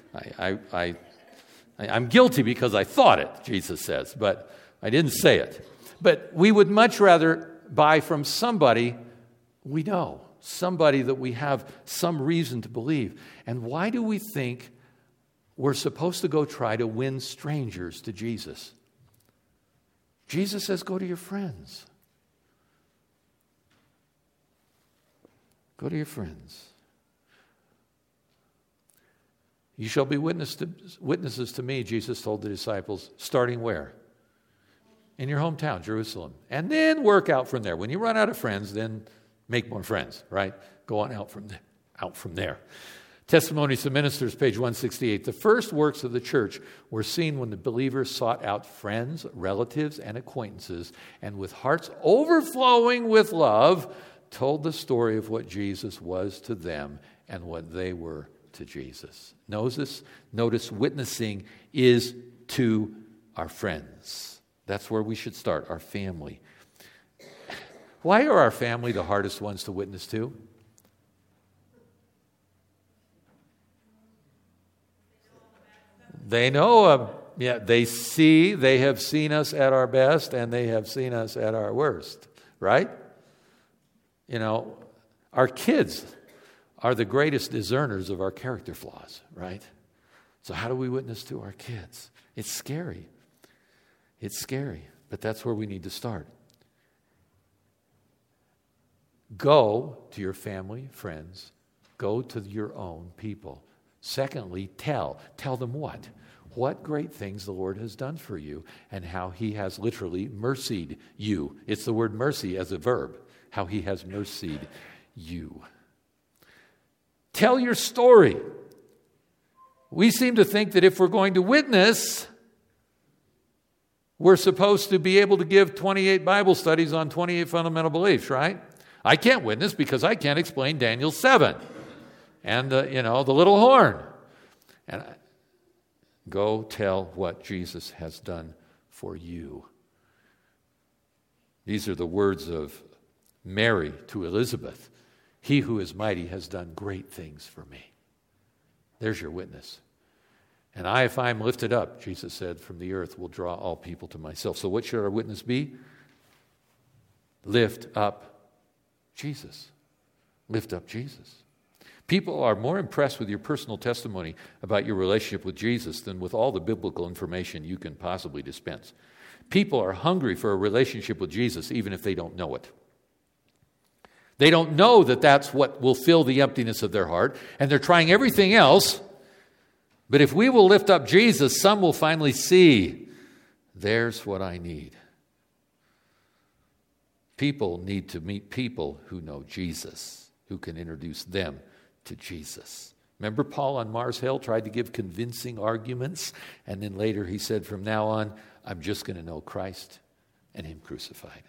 S1: I'm guilty because I thought it, Jesus says, but I didn't say it. But we would much rather buy from somebody we know, somebody that we have some reason to believe. And why do we think we're supposed to go try to win strangers to Jesus? Jesus says, go to your friends. Go to your friends. You shall be witnesses to me, Jesus told the disciples, starting where? In your hometown, Jerusalem. And then work out from there. When you run out of friends, then make more friends, right? Go on out from there. Testimonies to Ministers, page 168. The first works of the church were seen when the believers sought out friends, relatives, and acquaintances, and with hearts overflowing with love, told the story of what Jesus was to them and what they were to Jesus. Notice witnessing is to our friends. That's where we should start, our family. Why are our family the hardest ones to witness to? They know, they have seen us at our best and they have seen us at our worst, right? Our kids are the greatest discerners of our character flaws, right? So how do we witness to our kids? It's scary. It's scary, but that's where we need to start. Go to your family, friends. Go to your own people. Secondly, tell them what? What great things the Lord has done for you and how he has literally mercied you. It's the word mercy as a verb, how he has mercied you. Tell your story. We seem to think that if we're going to witness, we're supposed to be able to give 28 Bible studies on 28 fundamental beliefs, right? I can't witness because I can't explain Daniel 7 and the little horn. And go tell what Jesus has done for you. These are the words of Mary to Elizabeth. He who is mighty has done great things for me. There's your witness. And I, if I am lifted up, Jesus said, from the earth will draw all people to myself. So what should our witness be? Lift up Jesus. Lift up Jesus. People are more impressed with your personal testimony about your relationship with Jesus than with all the biblical information you can possibly dispense. People are hungry for a relationship with Jesus even if they don't know it. They don't know that that's what will fill the emptiness of their heart, and they're trying everything else. But if we will lift up Jesus, some will finally see, there's what I need. People need to meet people who know Jesus, who can introduce them to Jesus. Remember Paul on Mars Hill tried to give convincing arguments, and then later he said, from now on, I'm just going to know Christ and him crucified.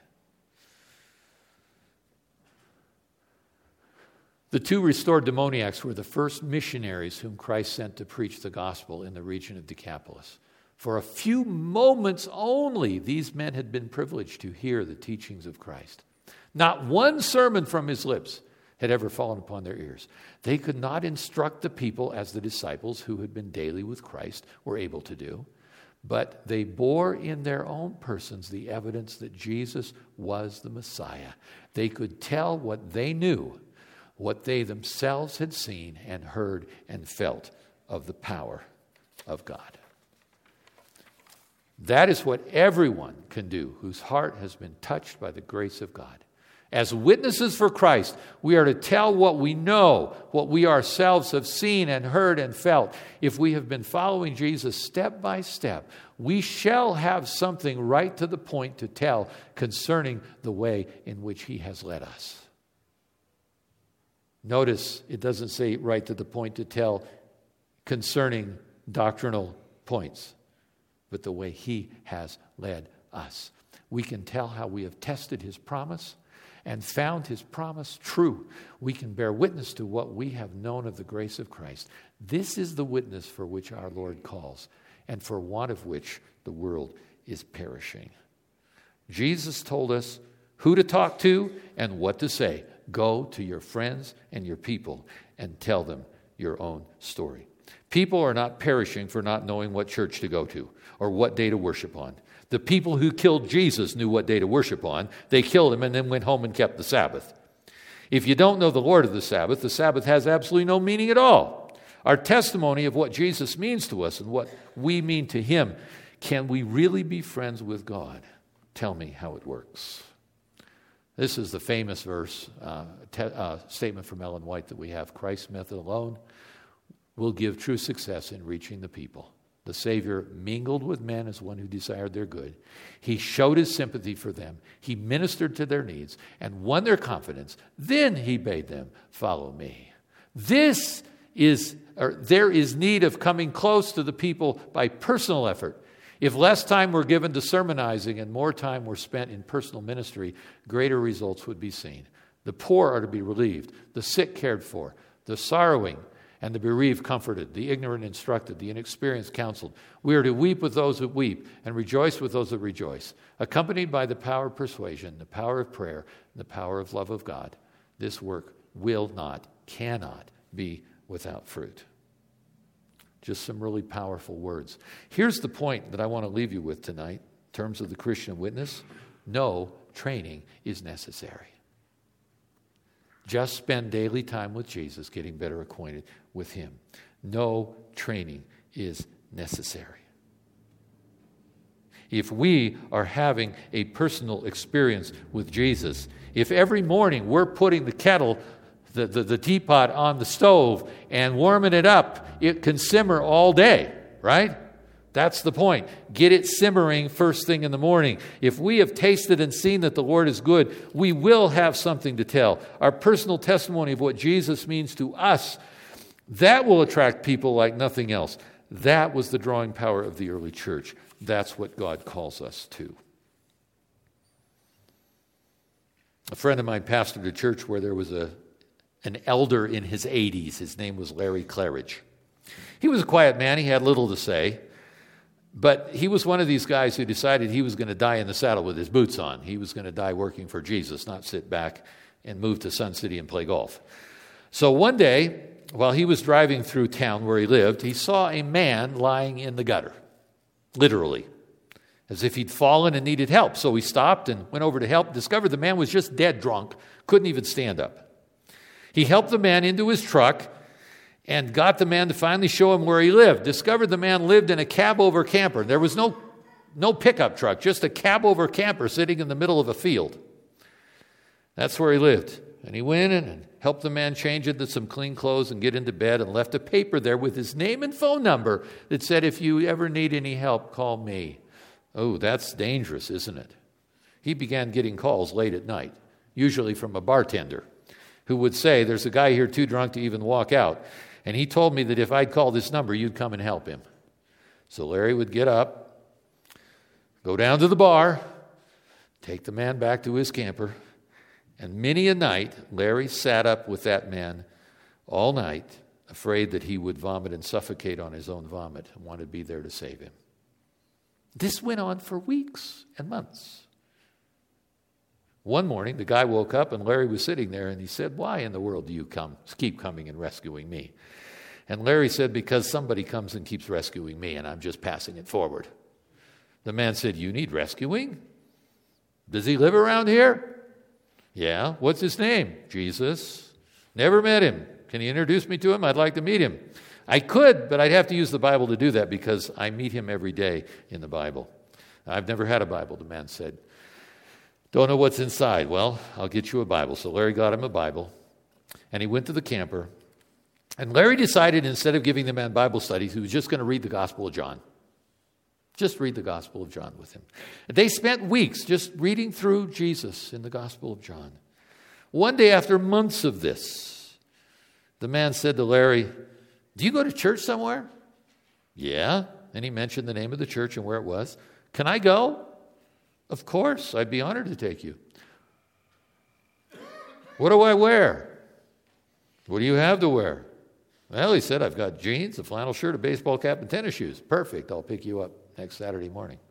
S1: The two restored demoniacs were the first missionaries whom Christ sent to preach the gospel in the region of Decapolis. For a few moments only, these men had been privileged to hear the teachings of Christ. Not one sermon from his lips had ever fallen upon their ears. They could not instruct the people as the disciples who had been daily with Christ were able to do, but they bore in their own persons the evidence that Jesus was the Messiah. They could tell what they knew, what they themselves had seen and heard and felt of the power of God. That is what everyone can do whose heart has been touched by the grace of God. As witnesses for Christ, we are to tell what we know, what we ourselves have seen and heard and felt. If we have been following Jesus step by step, we shall have something right to the point to tell concerning the way in which he has led us. Notice it doesn't say right to the point to tell concerning doctrinal points, but the way he has led us. We can tell how we have tested his promise and found his promise true. We can bear witness to what we have known of the grace of Christ. This is the witness for which our Lord calls, and for want of which the world is perishing. Jesus told us who to talk to and what to say. Go to your friends and your people and tell them your own story. People are not perishing for not knowing what church to go to or what day to worship on. The people who killed Jesus knew what day to worship on. They killed him and then went home and kept the Sabbath. If you don't know the Lord of the Sabbath has absolutely no meaning at all. Our testimony of what Jesus means to us and what we mean to him. Can we really be friends with God? Tell me how it works. This is the famous verse, statement from Ellen White that we have. Christ's method alone will give true success in reaching the people. The Savior mingled with men as one who desired their good. He showed his sympathy for them. He ministered to their needs and won their confidence. Then he bade them follow me. There is need of coming close to the people by personal effort. If less time were given to sermonizing and more time were spent in personal ministry, greater results would be seen. The poor are to be relieved, the sick cared for, the sorrowing and the bereaved comforted, the ignorant instructed, the inexperienced counseled. We are to weep with those that weep and rejoice with those that rejoice, accompanied by the power of persuasion, the power of prayer, and the power of love of God. This work will not, cannot be without fruit. Just some really powerful words. Here's the point that I want to leave you with tonight in terms of the Christian witness. No training is necessary. Just spend daily time with Jesus, getting better acquainted with him. No training is necessary. If we are having a personal experience with Jesus, if every morning we're putting the kettle, the teapot on the stove and warming it up, it can simmer all day, right? That's the point. Get it simmering first thing in the morning. If we have tasted and seen that the Lord is good, we will have something to tell. Our personal testimony of what Jesus means to us, that will attract people like nothing else. That was the drawing power of the early church. That's what God calls us to. A friend of mine pastored a church where there was an elder in his 80s. His name was Larry Claridge. He was a quiet man. He had little to say. But he was one of these guys who decided he was going to die in the saddle with his boots on. He was going to die working for Jesus, not sit back and move to Sun City and play golf. So one day, while he was driving through town where he lived, he saw a man lying in the gutter, literally, as if he'd fallen and needed help. So he stopped and went over to help, discovered the man was just dead drunk, couldn't even stand up. He helped the man into his truck and got the man to finally show him where he lived. Discovered the man lived in a cab-over camper. There was no pickup truck, just a cab-over camper sitting in the middle of a field. That's where he lived. And he went in and helped the man change into some clean clothes and get into bed, and left a paper there with his name and phone number that said, if you ever need any help, call me. Oh, that's dangerous, isn't it? He began getting calls late at night, usually from a bartender, who would say, there's a guy here too drunk to even walk out. And he told me that if I'd call this number, you'd come and help him. So Larry would get up, go down to the bar, take the man back to his camper, and many a night, Larry sat up with that man all night, afraid that he would vomit and suffocate on his own vomit, and wanted to be there to save him. This went on for weeks and months. One morning, the guy woke up and Larry was sitting there, and he said, why in the world do you keep coming and rescuing me? And Larry said, because somebody comes and keeps rescuing me, and I'm just passing it forward. The man said, you need rescuing? Does he live around here? Yeah. What's his name? Jesus. Never met him. Can you introduce me to him? I'd like to meet him. I could, but I'd have to use the Bible to do that because I meet him every day in the Bible. I've never had a Bible, the man said. Don't know what's inside. Well, I'll get you a Bible. So Larry got him a Bible, and he went to the camper. And Larry decided instead of giving the man Bible studies, he was just going to read the Gospel of John. Just read the Gospel of John with him. They spent weeks just reading through Jesus in the Gospel of John. One day, after months of this, the man said to Larry, do you go to church somewhere? Yeah. And he mentioned the name of the church and where it was. Can I go? Of course, I'd be honored to take you. What do I wear? What do you have to wear? Well, he said, I've got jeans, a flannel shirt, a baseball cap, and tennis shoes. Perfect, I'll pick you up next Saturday morning.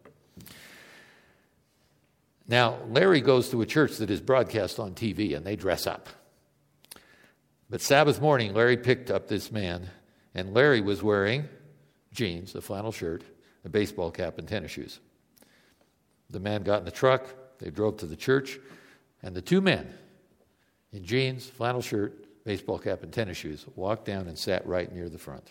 S1: Now, Larry goes to a church that is broadcast on TV, and they dress up. But Sabbath morning, Larry picked up this man, and Larry was wearing jeans, a flannel shirt, a baseball cap, and tennis shoes. The man got in the truck, they drove to the church, and the two men in jeans, flannel shirt, baseball cap, and tennis shoes walked down and sat right near the front.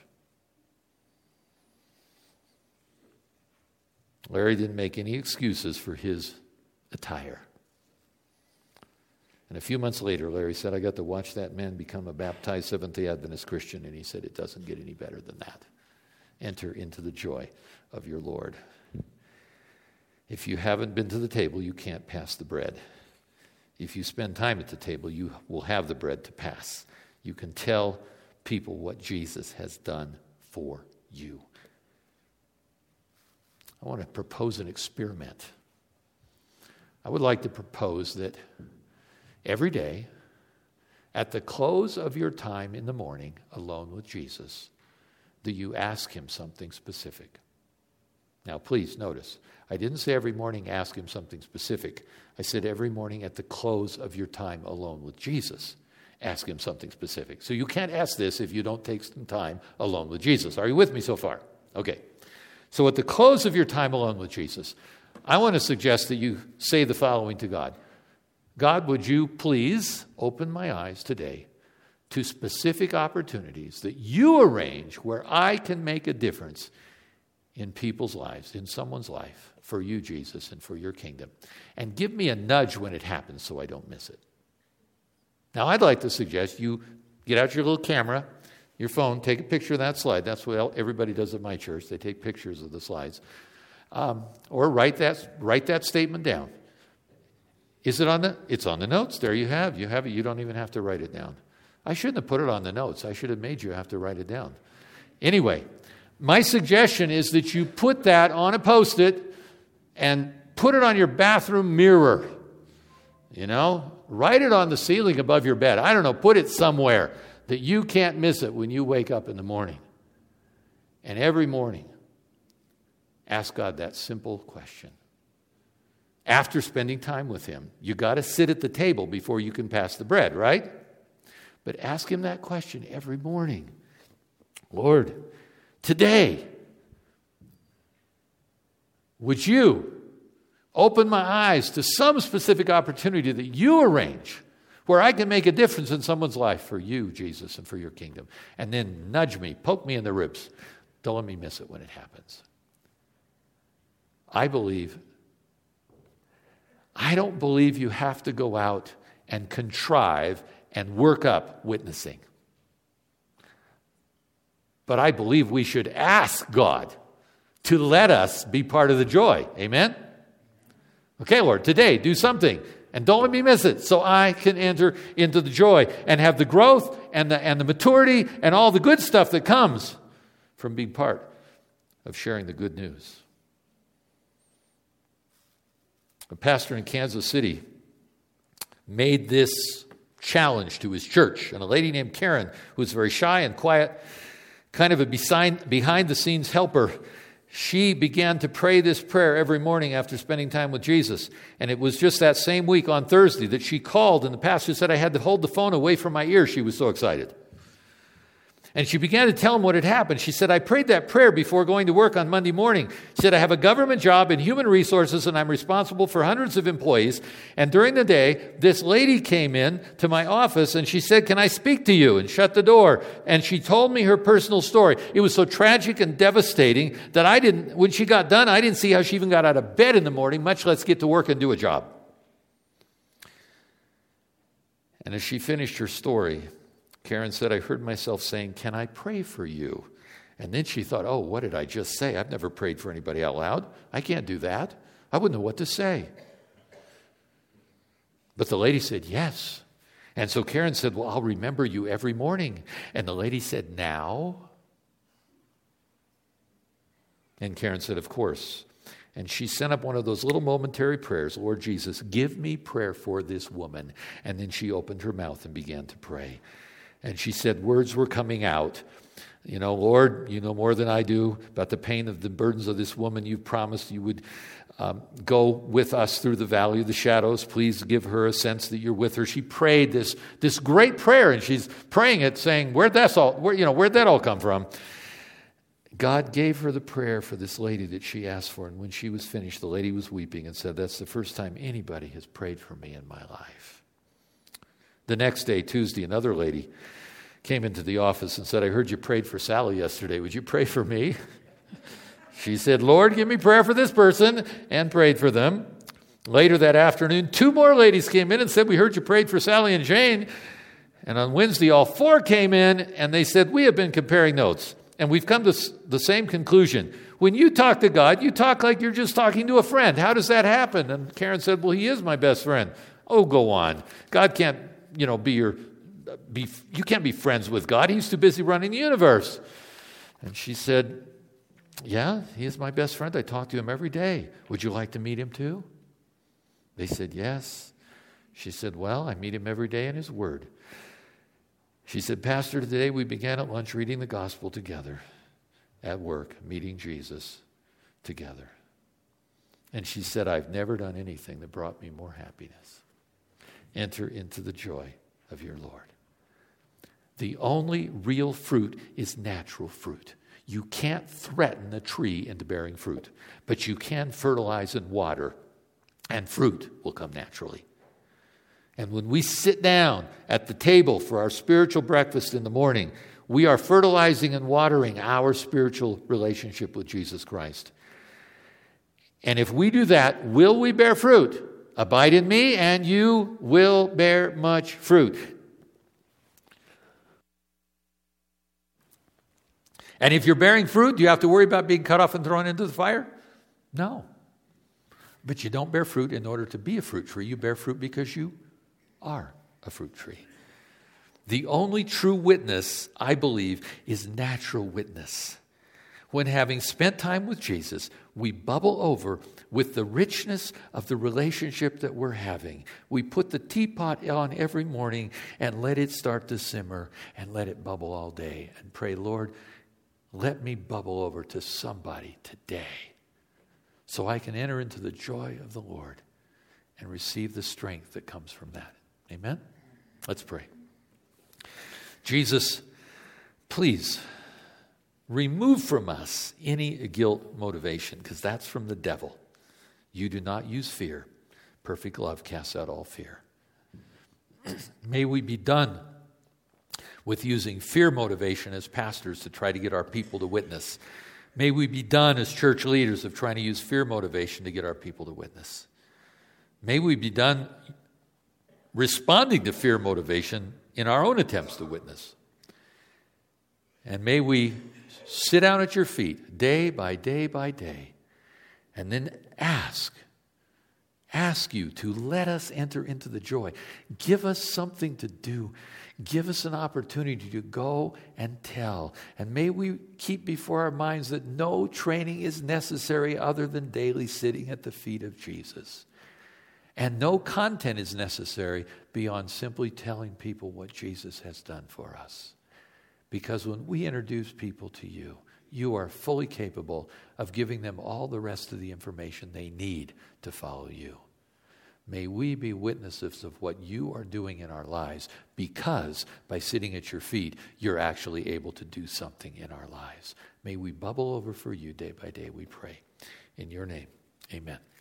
S1: Larry didn't make any excuses for his attire. And a few months later, Larry said, I got to watch that man become a baptized Seventh-day Adventist Christian, and he said, it doesn't get any better than that. Enter into the joy of your Lord. If you haven't been to the table, you can't pass the bread. If you spend time at the table, you will have the bread to pass. You can tell people what Jesus has done for you. I want to propose an experiment. I would like to propose that every day, At the close of your time in the morning, alone with Jesus, do you ask him something specific? Now, please notice, I didn't say every morning ask him something specific. I said every morning at the close of your time alone with Jesus, ask him something specific. So you can't ask this if you don't take some time alone with Jesus. Are you with me so far? Okay. So at the close of your time alone with Jesus, I want to suggest that you say the following to God. God, would you please open my eyes today to specific opportunities that you arrange where I can make a difference in people's lives, in someone's life, for you, Jesus, and for your kingdom. And give me a nudge when it happens so I don't miss it. Now, I'd like to suggest you get out your little camera, your phone, take a picture of that slide. That's what everybody does at my church. They take pictures of the slides. Or write that statement down. Is it on the? It's on the notes. There you have. You have it. You don't even have to write it down. I shouldn't have put it on the notes. I should have made you have to write it down. Anyway, my suggestion is that you put that on a Post-it and put it on your bathroom mirror. Write it on the ceiling above your bed. I don't know, put it somewhere that you can't miss it when you wake up in the morning. And every morning, ask God that simple question. After spending time with him, you got to sit at the table before you can pass the bread, right? But ask him that question every morning. Lord, today, would you open my eyes to some specific opportunity that you arrange where I can make a difference in someone's life for you, Jesus, and for your kingdom? And then nudge me, poke me in the ribs. Don't let me miss it when it happens. I don't believe you have to go out and contrive and work up witnessing. But I believe we should ask God to let us be part of the joy. Amen? Okay, Lord, today do something. And don't let me miss it so I can enter into the joy and have the growth and the maturity and all the good stuff that comes from being part of sharing the good news. A pastor in Kansas City made this challenge to his church. And a lady named Karen, who was very shy and quiet, kind of a behind-the-scenes helper, she began to pray this prayer every morning after spending time with Jesus. And it was just that same week on Thursday that she called, and the pastor said I had to hold the phone away from my ear. She was so excited. And she began to tell him what had happened. She said, I prayed that prayer before going to work on Monday morning. She said, I have a government job in human resources, and I'm responsible for hundreds of employees. And during the day, this lady came in to my office, and she said, can I speak to you? And shut the door. And she told me her personal story. It was so tragic and devastating that when she got done, I didn't see how she even got out of bed in the morning, much less get to work and do a job. And as she finished her story, Karen said, I heard myself saying, can I pray for you? And then she thought, oh, what did I just say? I've never prayed for anybody out loud. I can't do that. I wouldn't know what to say. But the lady said, yes. And so Karen said, well, I'll remember you every morning. And the lady said, now? And Karen said, of course. And she sent up one of those little momentary prayers, Lord Jesus, give me prayer for this woman. And then she opened her mouth and began to pray. And she said words were coming out. Lord, you know more than I do about the pain of the burdens of this woman. You promised you would go with us through the valley of the shadows. Please give her a sense that you're with her. She prayed this great prayer, and she's praying it saying, where'd that all come from? God gave her the prayer for this lady that she asked for. And when she was finished, the lady was weeping and said, that's the first time anybody has prayed for me in my life. The next day, Tuesday, another lady came into the office and said, I heard you prayed for Sally yesterday. Would you pray for me? She said, Lord, give me prayer for this person, and prayed for them. Later that afternoon, 2 more ladies came in and said, we heard you prayed for Sally and Jane. And on Wednesday, all 4 came in, and they said, we have been comparing notes, and we've come to the same conclusion. When you talk to God, you talk like you're just talking to a friend. How does that happen? And Karen said, well, he is my best friend. Oh, go on. God can't you can't be friends with God. He's too busy running the universe. And she said, yeah, he is my best friend. I talk to him every day. Would you like to meet him too? They said, yes. She said, well, I meet him every day in his word. She said, Pastor, today we began at lunch reading the gospel together, at work, meeting Jesus together. And she said, I've never done anything that brought me more happiness. Enter into the joy of your Lord. The only real fruit is natural fruit. You can't threaten a tree into bearing fruit, but you can fertilize and water, and fruit will come naturally. And when we sit down at the table for our spiritual breakfast in the morning, we are fertilizing and watering our spiritual relationship with Jesus Christ. And if we do that, will we bear fruit? Abide in me, and you will bear much fruit. And if you're bearing fruit, do you have to worry about being cut off and thrown into the fire? No. But you don't bear fruit in order to be a fruit tree. You bear fruit because you are a fruit tree. The only true witness, I believe, is natural witness. When having spent time with Jesus, we bubble over with the richness of the relationship that we're having. We put the teapot on every morning and let it start to simmer and let it bubble all day and pray, Lord, let me bubble over to somebody today so I can enter into the joy of the Lord and receive the strength that comes from that. Amen? Let's pray. Jesus, please remove from us any guilt motivation, because that's from the devil. You do not use fear. Perfect love casts out all fear. May we be done with using fear motivation as pastors to try to get our people to witness. May we be done as church leaders of trying to use fear motivation to get our people to witness. May we be done responding to fear motivation in our own attempts to witness. And may we sit down at your feet day by day by day and then ask you to let us enter into the joy. Give us something to do. Give us an opportunity to go and tell. And may we keep before our minds that no training is necessary other than daily sitting at the feet of Jesus. And no content is necessary beyond simply telling people what Jesus has done for us. Because when we introduce people to you, you are fully capable of giving them all the rest of the information they need to follow you. May we be witnesses of what you are doing in our lives, because by sitting at your feet, you're actually able to do something in our lives. May we bubble over for you day by day, we pray. In your name, amen.